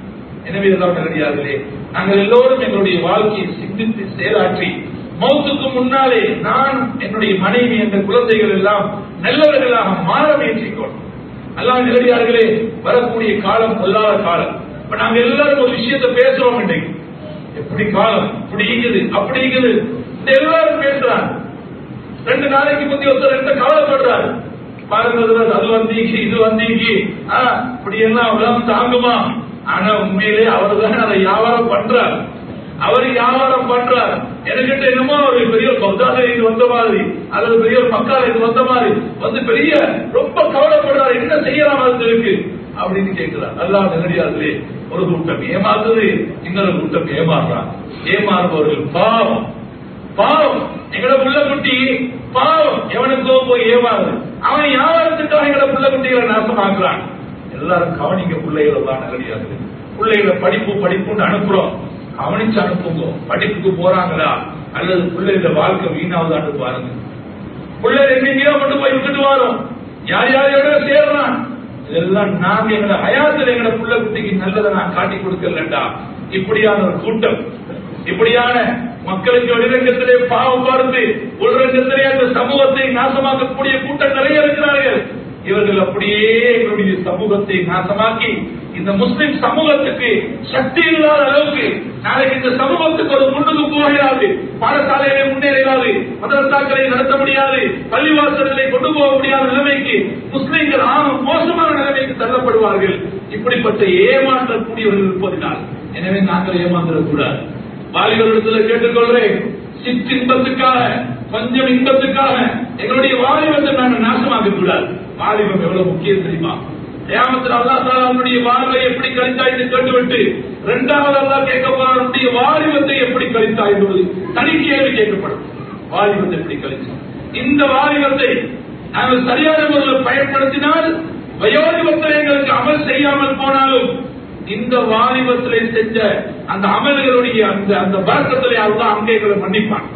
எனவே எல்லாம் நல்லடியார்களே, நாங்கள் எல்லோரும் எங்களுடைய வாழ்க்கையை சிந்தித்து செயலாற்றி மௌத்துக்கு முன்னாலே நான் என்னுடைய மனைவி என்ற குழந்தைகள் எல்லாம் நல்லவர்களாக மாற முயற்சிக்கணும். அல்லாஹ் நல்லடியார்களே, வரக்கூடிய காலம் பொல்லாத காலம். இப்ப நாங்க எல்லாரும் ஒரு விஷயத்தை பேசுறோம், இன்றைக்கு எப்படி காலம் இப்படி இருக்குது அப்படி இருக்குது எல்லாரும் பேசுறாங்க. ரெண்டு நாளைக்கு முந்தைய ஒருத்தர் ரெண்டு கவலைப்படுறாரு, பாருங்க அது வந்தீங்க இது வந்தீங்க இப்படி எல்லாம் உலகம் தாங்குமா? ஆனா உண்மையிலே அவர் தான் அதை வியாபாரம் பண்றார், அவர் வியாபாரம் பண்றார். எனக்கிட்ட என்னமோ ஒரு பெரிய பக்தால இது வந்த மாதிரி அல்லது பெரிய ஒரு மக்கால இது வந்த மாதிரி வந்து பெரிய ரொம்ப கவலைப்படுறாரு, என்ன செய்யலாம் அது இருக்கு அப்படின்னு கேட்கிறார். அல்லாஹ் நல்லடியார்களே, ஒரு கூட்டம் ஏமாத்துது, இன்னொரு கூட்டம் ஏமாறுறாங்க. ஏமாறுபவர்கள் பாவம் பாவம். எங்கட புள்ள குட்டி பாவம், எவனுக்கோ போய் ஏமாறுது, அவன் வியாபாரத்துக்காக எங்கட புள்ள குட்டிகளை நாசமாக்குறான். எல்லாரும் கவனிங்க, பிள்ளைகளை தான் நல்லடியார்களே. பிள்ளைகளை படிப்பு படிப்புன்னு அனுப்புறோம், கவனிச்சு அனுப்புங்க. படிப்புக்கு போறாங்களா அல்லது பிள்ளைகள வாழ்க்கை வீணாவதான்னு பாருங்க. பிள்ளைகள் எங்கெங்கயோ கொண்டு போய் விட்டுட்டு வரோம், யார் யாரையோட சேர்றான். இதெல்லாம் நாங்க எங்களை ஹயாத்துல எங்களை புள்ள குட்டிக்கு நல்லதை நான் காட்டி கொடுக்கலண்டா இப்படியான ஒரு கூட்டம், இப்படியான மக்களுக்கு வெளிரங்கத்திலே பாவம் பார்த்து உள்ரங்கத்திலே அந்த சமூகத்தை நாசமாக்கக்கூடிய கூட்டம் நிறைய இருக்கிறார்கள். இவர்கள் அப்படியே எங்களுடைய சமூகத்தை நாசமாக்கி இந்த முஸ்லிம் சமூகத்துக்கு சக்தி இல்லாத அளவுக்கு நாளைக்கு இந்த சமூகத்துக்கு ஒரு முன்னுக்கு போகிறாது, பாடசாலைகளை முன்னேறாது, மதரசாக்களை நடத்த முடியாது, பள்ளிவாசல்களை கொண்டு போக முடியாத நிலைமைக்கு முஸ்லிம்கள் ஆகும் மோசமான நிலைமைக்கு தள்ளப்படுவார்கள். இப்படிப்பட்ட ஏமாற்றக்கூடியவர்கள் இருப்பதினால் எனவே நாங்கள் ஏமாந்துடக்கூடாது. வாலிபர்களிடத்தில் கேட்டுக்கொள்றேன், சிற்றின்பத்துக்காக கொஞ்சம் இன்பத்துக்காக எங்களுடைய வாலிபத்தை நாங்கள் நாசமாக்க கூடாது. வாலிபம் எவ்வளவு முக்கியம் தெரியுமா? கியாமத்தில் அல்லாஹ் தஆலா அவனுடைய வாழ்வை எப்படி கழித்தாய் என்று கேட்டுவிட்டு இரண்டாவது அல்லாஹ் கேட்க போறான், உன்னுடைய வாலிபத்தை எப்படி கழித்தாய் என்பது தனி கேள்வி கேட்கப்படும். வாலிபத்தை எப்படி கழிச்சோம்? இந்த வாலிபத்தை நாங்கள் சரியான முறையில் பயன்படுத்தினால் வயோதிபத்தில் எங்களுக்கு அமல் செய்யாமல் போனாலும் இந்த வாலிபத்திலே செஞ்ச அந்த அமல்களுடைய அந்த அந்த பரக்கத்திலே அல்லாஹ் அங்கே எங்களை மன்னிப்பான்.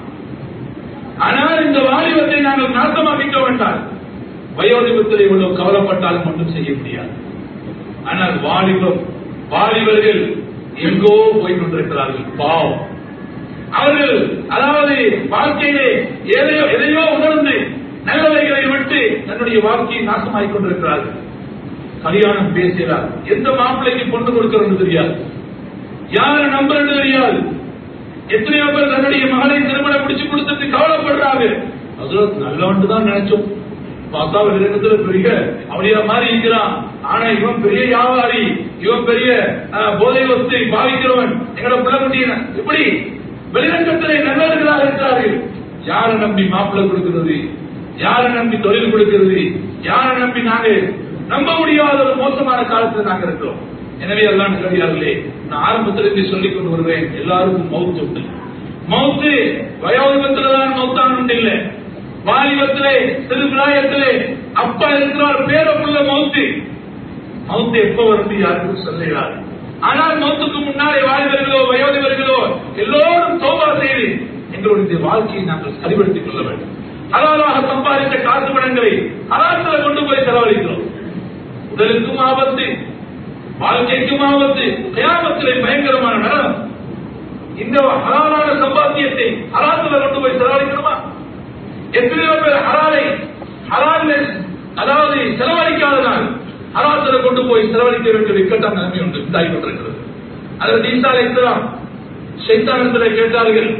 ஆனால் இந்த வாலிபத்தை நாங்கள் நாசமாக்கிக்க வேண்டாம். வயோதிபத்திலே இவ்வளவு கவலைப்பட்டாலும் ஒன்றும் செய்ய முடியாது. ஆனால் வாலிபம் வாலிபர்கள் எங்கோ போய் கொண்டிருக்கிறார்கள். பாவம் அவர்கள், அதாவது வாழ்க்கையிலே எதையோ எதையோ உணர்ந்து நல்லவைகளை விட்டு தன்னுடைய வாழ்க்கையை நாசமாக்கிக் கொண்டிருக்கிறார்கள். கல்யாணம் பேசுகிறார், எந்த மாப்பிள்ளைக்கு பொண்ணு கொடுக்கிறது தெரியாது, யாரை நம்புறது தெரியாது. எத்தனையோ பேர் தன்னுடைய மகளை திருமணம் முடிச்சு கொடுத்துட்டு கவலைப்படுறாங்க. அது நல்லவன் தான் நினைச்சோம், பார்த்தா வெளிரங்கத்துல பெரிய அவளியா மாதிரி இருக்கிறான், ஆனா இவன் பெரிய வியாபாரி, இவன் பெரிய போதை வஸ்து பாவிக்கிறவன், எங்களோட பிள்ளை குட்டின இப்படி வெளிரங்கத்திலே நல்லவர்களாக இருக்கிறார்கள். யாரை நம்பி மாப்பிள்ளை கொடுக்கிறது, யாரை நம்பி தொழில் கொடுக்கிறது, யாரை நம்பி நாங்க நம்ப முடியாத ஒரு மோசமான காலத்தில் நாங்கள் இருக்கிறோம். எனவே எல்லாம் நல்லடியார்களே, நான் ஆரம்பத்திலிருந்து சொல்லிக் கொண்டு வருவேன், எல்லாருக்கும் மௌத்து உண்டு. மௌத்து வயோதிபத்தில்தான் மௌத்தான் உண்டு இல்லை, வாலிபத்திலே சிறு பிராயத்திலே அப்பா இருக்கிறார் பேரப்புள்ள மௌத்து. மௌத்து எப்ப வந்து யாருக்கும் சொல்லுகிறார். ஆனால் மௌத்துக்கு முன்னாலே வாலிபர்களோ வயோதிபர்களோ எல்லோரும் தௌபா செய்து எங்களுடைய வாழ்க்கையை நாங்கள் சரிபடுத்திக் கொள்ள வேண்டும். ஹலாலாக சம்பாதித்த காசு பணங்களை ஹலால்ல கொண்டு போய் செலவழிக்கிறோம். உடலுக்கும் ஆபத்து, வாழ்க்கைக்கும் ஆபத்து, கியாமத்திலே பயங்கரமான நரகம். இந்த ஹலாலான சம்பாத்தியத்தை ஹலால்ல கொண்டு போய் செலவழிக்கணுமா? எத்தனையோ பேர் ஹலாலை ஹலால் அதாவது செலவழிக்காதனால் ஹலால்ல கொண்டு போய் செலவழிக்க வேண்டிய இக்கட்டான நிலைமை உண்டு உண்டாகி கொண்டிருக்கிறது. அதில் ஈசா அலைஹிஸ்ஸலாம் ஷைத்தானிடத்தில் கேட்டார்கள்,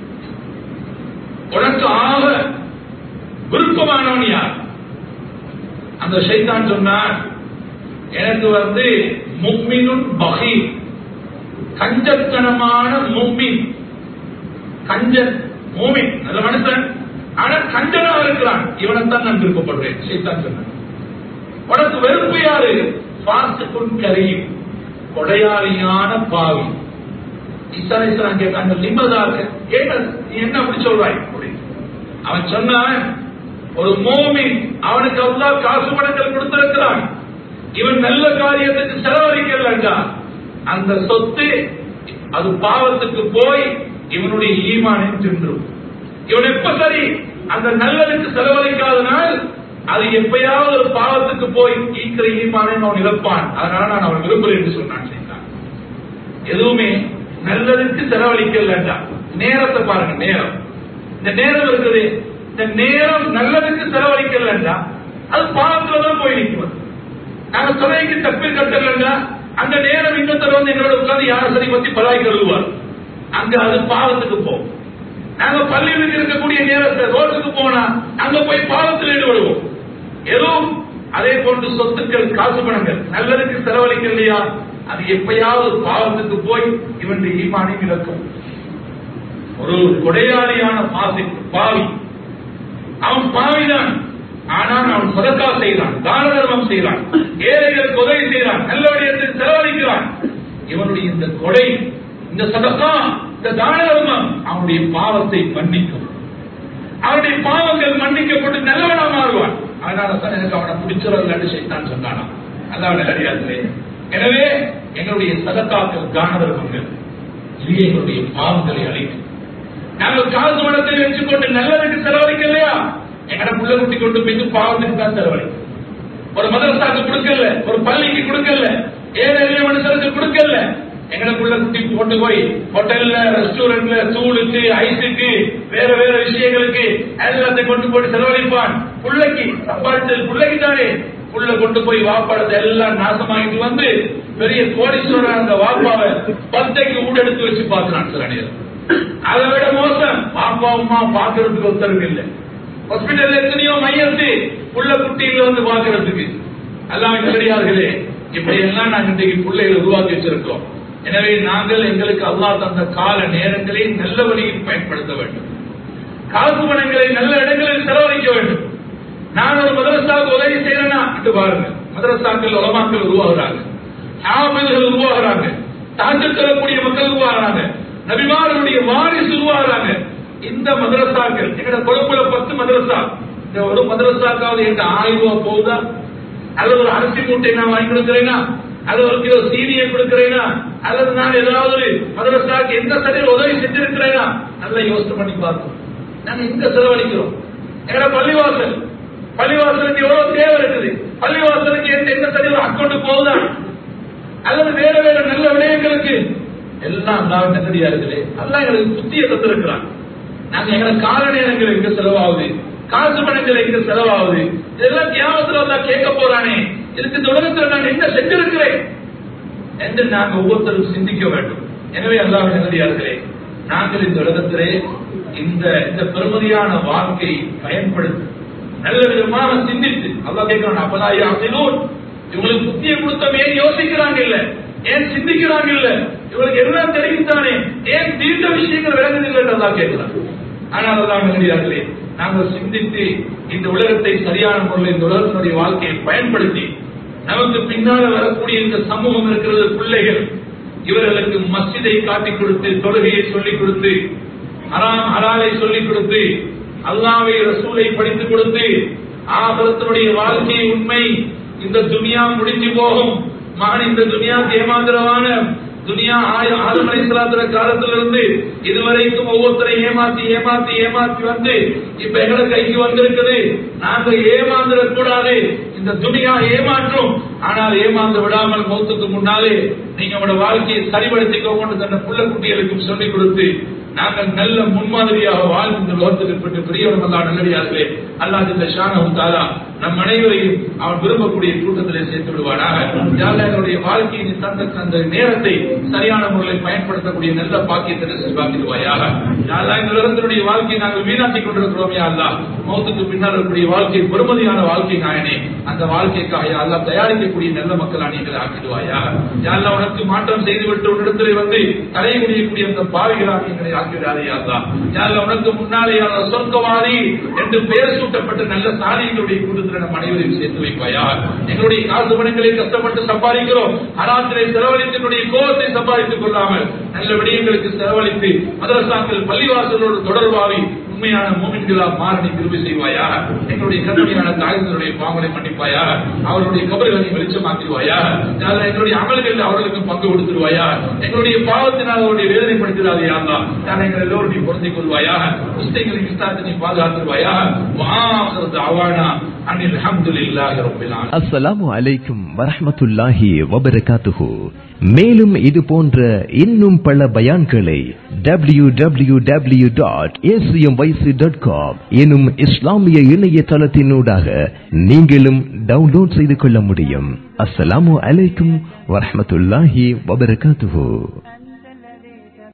உனக்கு ஆக விருப்பமானவன் யார்? அந்த ஷைத்தான் சொன்னான், எனக்கு வந்து முஃமினுன் பகீர், கஞ்சத்தனமான முஃமின். கஞ்சன் மூமின் நல்ல மனுஷன், ஆனா கஞ்சனாக இருக்கிறான், இவனைத்தான் நான் விருப்பப்படுறேன். ஷைத்தான் சொன்னான். உனக்கு வெறுப்பு யாரு? பாசிக்குன் கரீம், கொடையாளியான பாவி. ஈசா அலைஹிஸ்ஸலாம் கேட்டாங்க, லிமதாக கேட்ட நீ என்ன அப்படி சொல்றாய்? அவன் சொன்னான், ஒரு மோமின் அவனுக்கு அல்லாஹ் காசு பணங்கள் கொடுத்திருக்கிறான், இவன் நல்ல காரியத்துக்கு செலவழிக்கலண்டா அந்த சொத்து அது பாவத்துக்கு போய் இவனுடைய ஈமானை தின்றும். இவன் எப்ப சரி அந்த நல்லதுக்கு செலவழிக்காதனால் அது எப்பயாவது ஒரு பாவத்துக்கு போய் ஈக்கிற ஈமானை அவன் இழப்பான். அதனால நான் அவன் விரும்புகிறேன் என்று சொன்னான். எதுவுமே நல்லதுக்கு செலவழிக்கலண்டா. நேரத்தை பாருங்க, நேரம் இந்த நேரம் இருக்குது, இந்த நேரம் நல்லதுக்கு செலவழிக்கலண்டா அது பாவத்துலதான் போய் நிற்கும். நாங்க தொலைக்கு தப்பீர் கட்டலண்டா அந்த நேரம் இன்னொருத்தர் வந்து எங்களோட உட்கார்ந்து யார சரி பத்தி பலாய் கழுவார், அங்க அது பாவத்துக்கு போகும். நாங்க பள்ளியில் இருக்கக்கூடிய நேரத்தை ரோட்டுக்கு போனா அங்க போய் பாவத்தில் ஈடுபடுவோம். எதுவும் அதே போன்று சொத்துக்கள் காசு பணங்கள் நல்லதுக்கு செலவழிக்கலையா அது எப்பயாவது பாவத்துக்கு போய் இவனுடைய ஈமானை இழக்கும். ஒரு கொடையாளியான பாசி பாவி, அவன் பாவிதான், ஆனால் அவன் சதக்கா செய்கிறான், தான தர்மம் செய்கிறான், ஏழைகளுக்கு உதவி செய்கிறான், நல்ல விடயத்தில் செலவழிக்கிறான். இவனுடைய இந்த கொடை, இந்த சதக்கா, இந்த தான தர்மம் அவனுடைய பாவத்தை மன்னிக்கும். அவனுடைய பாவங்கள் மன்னிக்கப்பட்டு நல்லவனா மாறுவான். அதனால தான் எனக்கு அவனை பிடிச்சவர்கள் சைத்தான் சொன்னானா. அல்லாஹ் நல்லடியார்களே, எனவே எங்களுடைய சதக்காக்கள் தான தர்மங்கள் இது எங்களுடைய பாவங்களை அழிக்கும். நாங்கள் காசு பணத்தை வச்சுக்கொண்டு நல்லதுக்கு செலவழிக்கலையா எங்கட புள்ள குட்டி கொண்டு போய் பாவத்துக்கு தான் செலவழிக்கும். ஒரு மதரசாக்கு கொடுக்கல, ஒரு பள்ளிக்கு கொடுக்கல, ஏழை எளிய மனுஷனுக்கு கொடுக்கல, எங்கட புள்ள குட்டி கொண்டு போய் ஹோட்டல்ல, ரெஸ்டாரண்ட்ல, தூளுக்கு, ஐஸுக்கு, வேற வேற விஷயங்களுக்கு எல்லாத்தையும் கொண்டு போய் செலவழிப்பான். புள்ளைக்கு சம்பாதிச்சது புள்ளைக்கு தானே. புள்ள கொண்டு போய் வாப்பாடத்தை எல்லாம் நாசமாகிட்டு வந்து பெரிய கோடீஸ்வரன் அந்த வாப்பாவை பத்தைக்கு ஊடெடுத்து வச்சு பார்க்கிறான். சில நேரம் அதை விட மோசம் பாப்பா அம்மா பாக்குறதுக்கு ஒருத்தருக்கு இல்லை. ஹாஸ்பிட்டல் எத்தனையோ மையத்து புள்ள குட்டியில வந்து பாக்குறதுக்கு எல்லாம் கிடையாதுகளே. இப்படி எல்லாம் நாங்கள் இன்றைக்கு பிள்ளைகளை உருவாக்கி வச்சிருக்கிறோம். எனவே நாங்கள் எங்களுக்கு அல்லாஹ் தந்த கால நேரங்களை நல்ல வழியில் பயன்படுத்த வேண்டும். காசு பணங்களை நல்ல இடங்களில் செலவழிக்க வேண்டும். நான் ஒரு மதரசாவுக்கு உதவி செய்யறேன்னா பாருங்க, மதரசாக்கள் உலமாக்கள் உருவாகிறாங்க, ஆபீதுகள் உருவாகிறாங்க, தாக்கல் தரக்கூடிய மக்கள் உருவாகிறாங்க, நபிமார்களுடைய வாரிசு உருவாகிறாங்க. இந்த மதரசாக்கள் எங்கட கொழுப்புல பத்து மதரசா, இந்த ஒரு மதரசாக்காவது எங்க ஆயிரம் ரூபாய் போகுதா? அல்லது ஒரு அரிசி மூட்டை நான் வாங்கி கொடுக்கிறேன்னா, அல்லது ஒரு கிலோ சீனியை கொடுக்கிறேனா, அல்லது நான் ஏதாவது ஒரு மதரசாக்கு எந்த சரியில் உதவி செஞ்சிருக்கிறேனா? நல்லா யோசனை பண்ணி பார்ப்போம். நாங்க எங்க செலவழிக்கிறோம்? எங்கட பள்ளிவாசல், பள்ளிவாசலுக்கு எவ்வளவு தேவை இருக்குது? பள்ளிவாசலுக்கு எந்த சரியில் அக்கௌண்ட் போகுதா? அல்லது வேற வேற நல்ல விடயங்களுக்கு எல்லாம் அல்லாஹ் நல்லடியார்களே, அல்லாஹ் எங்களுக்கு புத்தியை தந்திருக்கிறான். நாங்க எங்களை கால நேரங்கள் எங்க செலவாகுது, காசு பணங்கள் எங்க செலவாகுது, இதெல்லாம் தியாகத்துல அல்லாஹ் கேட்க போறானே, இதுக்கு இந்த உலகத்தில் நான் என்ன செஞ்சிருக்கிறேன் என்று நாங்கள் ஒவ்வொருத்தரும் சிந்திக்க வேண்டும். எனவே அல்லாஹ் நல்லடியார்களே, நாங்கள் இந்த உலகத்திலே இந்த இந்த பெருமதியான வாழ்க்கையை பயன்படுத்தி நல்ல விதமாக சிந்தித்து அல்லாஹ் கேட்கிறான், அப்பதான் யாசிலூன், இவங்களுக்கு புத்தியை கொடுத்தோம், ஏன் யோசிக்கிறாங்க இல்ல, ஏன் சிந்திக்கிறாங்க இல்ல, இவங்களுக்கு எல்லாம் தெரிவித்தானே, ஏன் தீர்த்த விஷயங்கள் விளங்குதில்லை என்றதான் கேட்கிறாங்க. ஆனால் அல்லாஹ் நல்லடியார்களே, நாங்கள் சிந்தித்து இந்த உலகத்தை சரியான முறையில் இந்த உலகத்தினுடைய வாழ்க்கையை பயன்படுத்தி நமக்கு பின்னால வரக்கூடிய இந்த சமூகம் இருக்கிறது, பிள்ளைகள், இவர்களுக்கு மஸ்ஜிதை காட்டிக் கொடுத்து, தொழுகையை சொல்லிக் கொடுத்து, ஹராம் ஹலாலை சொல்லிக் கொடுத்து, அல்லாஹ்வை ரசூலை படித்துக் கொடுத்து, ஆகிரத்தினுடைய வாழ்க்கை உண்மை, இந்த துனியா முடிஞ்சு போகும், மகன் இந்த துனியா ஏமாந்திரமான துனியா ஆதம் அலைஹிஸ்ஸலாத்து காலத்திலிருந்து இதுவரைக்கும் ஒவ்வொருத்தரை ஏமாத்தி ஏமாத்தி ஏமாத்தி வந்து இப்ப எங்களை கைக்கு வந்திருக்குது. நாங்க ஏமாந்துடக் கூடாது, இந்த துனியா ஏமாற்றும், ஆனால் ஏமாந்து விடாமல் மௌத்துக்கு முன்னாலே நீங்க உங்களோட வாழ்க்கையை சரிபடுத்திக்கோங்க தன்னை புள்ள குட்டிகளுக்கும் சொல்லிக் கொடுத்து நாங்கள் நல்ல முன்மாதிரியாக வாழ்ந்து இந்த லோகத்துக்கு பெற்று பெரியவர்கள் எல்லாம் நல்லடியார்களே. அல்லாஹ் ஜல்ல ஷானஹு தஆலா நம் அனைவரையும் அவன் விரும்பக்கூடிய கூட்டத்திலே சேர்த்து விடுவானாக. எங்களுடைய வாழ்க்கையின் தந்த அந்த நேரத்தை சரியான முறையில் பயன்படுத்தக்கூடிய நல்ல பாக்கியத்தை நசீபாக்கிடுவாயாக. இந்த உலகத்தினுடைய வாழ்க்கையை நாங்கள் வீணாக்கிக் கொண்டிருக்கிறோம். யா அல்லாஹ், மௌத்துக்கு பின்னால் இருக்கக்கூடிய வாழ்க்கை பெருமதியான வாழ்க்கை நாயனே, அந்த வாழ்க்கைக்காக யா அல்லாஹ் தயாரிக்கக்கூடிய நல்ல மக்கள் அணிகளை ஆக்கிடுவாயாக. யா அல்லாஹ், உனக்கு மாற்றம் செய்துவிட்டு உன்னிடத்திலே வந்து தலை முடியக்கூடிய அந்த பாவிகளாக எங்களை ஆக்கிடாதே. யா அல்லாஹ், யா அல்லாஹ், உனக்கு முன்னாலே சொர்க்கவாதி என்று பெயர் சூட்டப்பட்ட நல்ல சாலிகளுடைய கூட்டத்தில் சொர்க்கத்தில் நம் அனைவரையும் சேர்த்து வைப்பாயா. எங்களுடைய காசு பணங்களை கஷ்டப்பட்டு சம்பாதிக்கிறோம், ஹராத்திலே செலவழித்து என்னுடைய கோபத்தை சம்பாதித்துக் கொள்ளாமல் நல்ல விடயங்களுக்கு செலவழித்து மதரசாக்கள் பள்ளிவாசலோடு தொடர்பாவி உண்மையான மூமின்களா மாறனை திரும்பி செய்வாயா. எங்களுடைய கடுமையான தாய்களுடைய பாவங்களை மன்னிப்பாயா. அவருடைய கபர்களை வெளிச்சமாக்கிடுவாயா. எங்களுடைய அமல்களில் அவர்களுக்கு பங்கு கொடுத்துருவாயா. எங்களுடைய பாவத்தினால் அவருடைய வேதனைப்படுத்திடாதே அல்லா. எங்கள் எல்லோருடைய பொருந்திக் கொள்வாயா. முஸ்லிம்களின் இஸ்லாத்தினை பாதுகாத்துருவாயா. அஸ்ஸலாமு அலைக்கும் வரஹ்மத்துல்லாஹி வபரகாத்துஹு. மேலும் இது போன்ற இன்னும் பல பயான்களை W W W dot A C M Y C dot com எனும் இஸ்லாமிய இணையதளத்தினூடாக நீங்களும் டவுன்லோட் செய்து கொள்ள முடியும். அஸ்ஸலாமு அலைக்கும் வரஹ்மத்துல்லாஹி வபரகாத்துஹு.